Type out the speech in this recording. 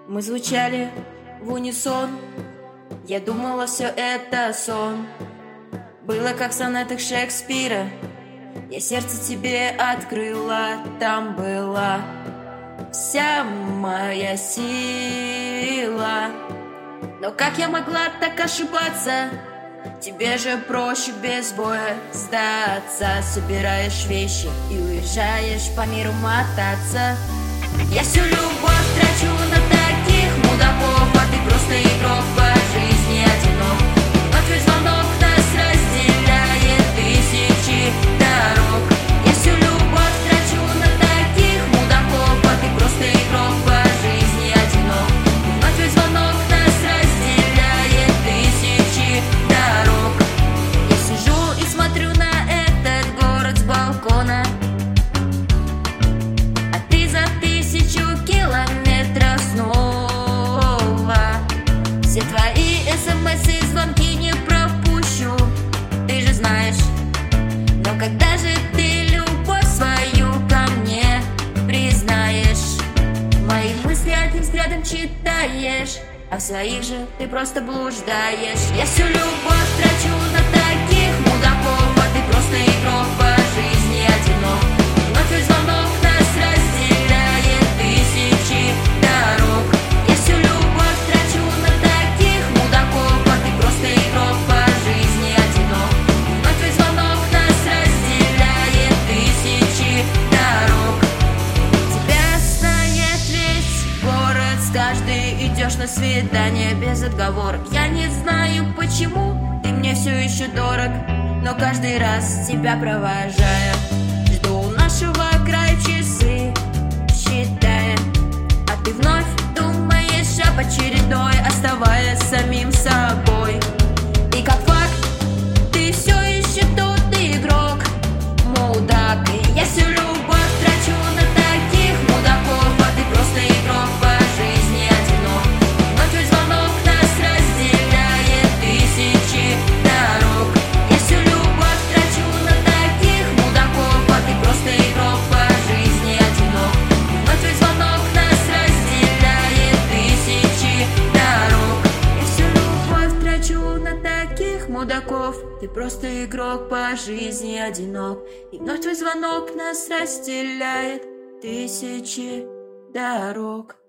Мы звучали в унисон. Я думала, все это сон. Было как в сонетах Шекспира. Я сердце тебе открыла. Там была вся моя сила. Но как я могла так ошибаться? Тебе же проще без боя сдаться. Собираешь вещи и уезжаешь по миру мотаться. Я всю любовь трачу на таких мудаков, а ты просто игрок по жизни одинок. Но твой звонок нас разделяет тысячи дорог. Я всю любовь трачу на таких мудаков, а ты просто игрок по жизни одинок. Но твой звонок нас разделяет тысячи дорог. Я сижу и смотрю на этот город с балкона, а ты за 1000 километров снова. Все твои смс и звонки не пропущу, ты же знаешь. Но когда же ты любовь свою ко мне признаешь? Мои мысли одним взглядом читаешь, а в своих же ты просто блуждаешь. Я всю любовь трачу на таких мудаков, а ты просто игрок по жизни одинок. Но твой звонок нас разделяет тысячи дорог. Я всю любовь трачу на таких мудаков, а ты просто игрок по жизни одинок. Но твой звонок нас разделяет тысячи дорог. Тебя знает весь город, с каждой идешь на свидание без отговорок. Я не знаю почему ты мне все еще дорог, но каждый раз тебя провожая, жду у нашего края часы считая, а ты вновь думаешь об очередной, оставаясь самим собой. И как факт, ты все еще тот игрок, мудак. И я всю любовь трачу на таких мудаков, а ты просто игрок по жизни одинок. Но твой звонок нас разделяет тысячи дорог. Я всю любовь трачу на таких мудаков, а ты просто игрок по жизни одинок. Но твой звонок нас разделяет тысячи дорог. Я всю любовь трачу на таких мудаков, ты просто игрок по жизни одинок. И вновь твой звонок нас разделяет тысячи дорог.